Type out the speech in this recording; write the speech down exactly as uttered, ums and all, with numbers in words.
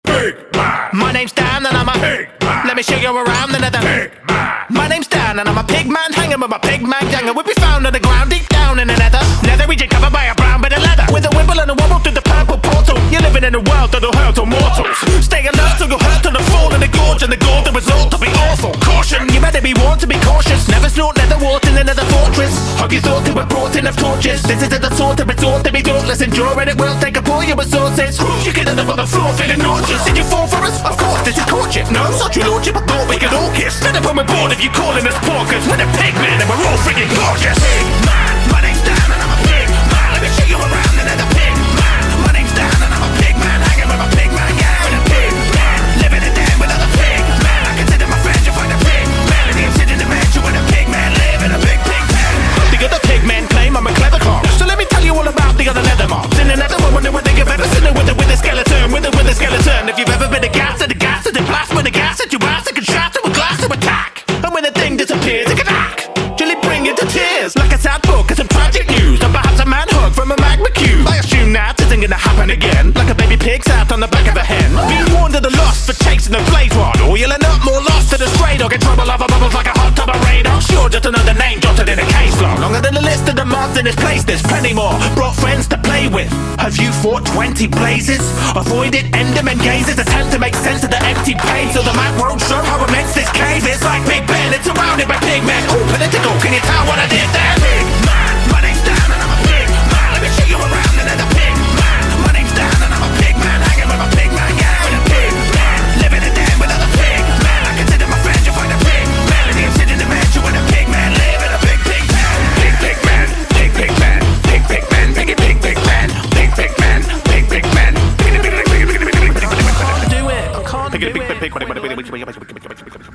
Pig man. My name's Dan and I'm a Pig man. Let me show you around the nether. Pig man. My name's Dan and I'm a pig man, hanging with my pig man gang, and we'll be found on the ground deep down in the nether. Nether region covered by a brown bit of leather, with a wimble and a wobble through the purple portal. You're living in a world that'll hurt all mortals. Stay alert till you'll hurt to the fall in the gorge, and the gore, the result will be awful. Caution, you better be warned to be cautious. Never snort nether water in another fortress. Hug your thought to a brought in of torches. This is the sort of resort to be dauntless. Endure and it will take up all your resources. You can end up on the floor feeling nauseous. Did you fall for us? Of course, this is courtship. No, such your lordship, I thought we could all kiss. Let up on my board if you calling us porkers. We're the pig men and we're all freaking gorgeous. Pig man, my name's Dan and I'm a pig man. Let me show you around another pig man. My name's Dan and I'm a pig man, hanging with my pig man gang. And a pig man, living in den with other pig men. I consider my friends, you find a pig man. And him sitting in the mansion with a pig man, live in a big pig pen. The other pig men claim I'm a clever clown, so let me tell you all about the other nether mobs. In another one, wonder what they have ever seen it with a with a skeleton, with a with a skeleton. If you've ever been a gas at a gas at a blast with a gas at your ass, it can shot to a glass to attack. And when the thing disappears, it can hack. Gently bring you to tears, like a sad book and some tragic news, or perhaps a man hug from a magma cube. I assume that isn't gonna happen again, like a baby pig sat on the back of a hen. Be warned of the lost for chasing the blaze rod, or you'll end up more lost to the stray dog in trouble over bubbles like a hot tub of radar. Sure, just another name jotted in a case log. Longer than the list of the mobs in this place, there's plenty more. Brought friends to play with. Have you fought twenty blazes? Avoided enderman gazes, attempt to make sense of the empty pain, so the map won't show how immense this cave is. Like Big Ben, it's surrounded by pig men. All political, can you tell what I did there? Pig man, my name's Dan and I'm a pig man. Let me show you around another pig man. My name's Dan and I'm a pig man, hanging with my pig man gang. And a pig man, living in den with other pig men. I consider my friends, you find a pig man. And him sitting in the mansion with a pig man, live in a big pig pen. Pig pig man, pig pig man, pig pig man, piggy pig pig man, pig pig man, pig pig man. Do it. I can't do it.